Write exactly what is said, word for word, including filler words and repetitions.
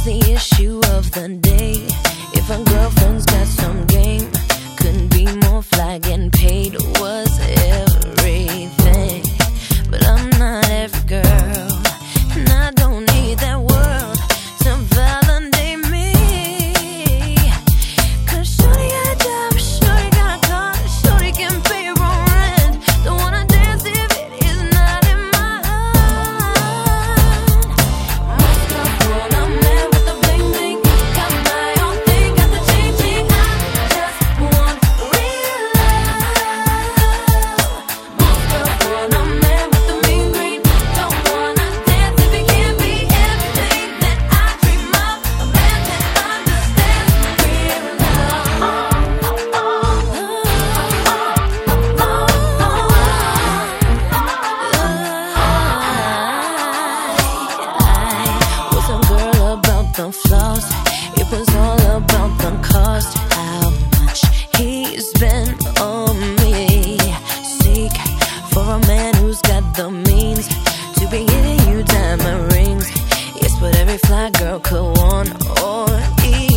the issue of the day. If a girlfriend's got some game, couldn't be more fly, getting paid was everything. But I'm not every girl, and I don't need that world to validate me. Cause shorty got a job, shorty got a car, shorty can pay her own rent. Don't wanna dance if it is not in my hand. My stuff when I'm mad with the bling bling, got my own thing, got the chain chain. I just want real love. My stuff when I'm mad with the mean green, don't wanna dance if it can't be everything that I dream of. A man that understands real I was a girl about the flaws. It was all about the cost. How much he spent on me. Seek for a man who's got the means to be giving you diamond rings. Yes, what every fly girl could want or need.